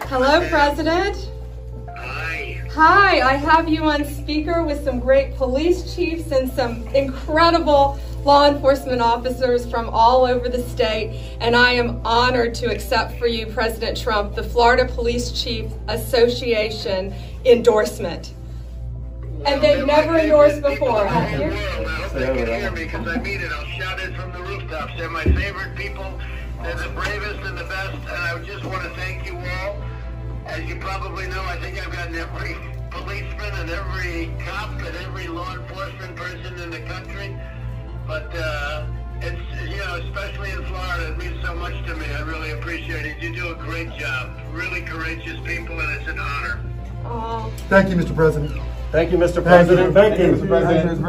Hello, President. Hi. Hi, I have you on speaker with some great police chiefs and some incredible law enforcement officers from all over the state, and I am honored to accept for you, President Trump, the Florida Police Chief Association endorsement. And they've never endorsed before, have you? I hope they can hear me because I mean it. I'll shout it from the rooftops. They're my favorite people. They're the bravest and the best, and I just want to thank you all. As you probably know, I think I've gotten every policeman and every cop and every law enforcement person in the country. But it's, you know, especially in Florida, it means so much to me. I really appreciate it. You do a great job. Really courageous people, and it's an honor. Oh. Thank you, Mr. President. Thank you, Mr. President. Thank you, Mr. President.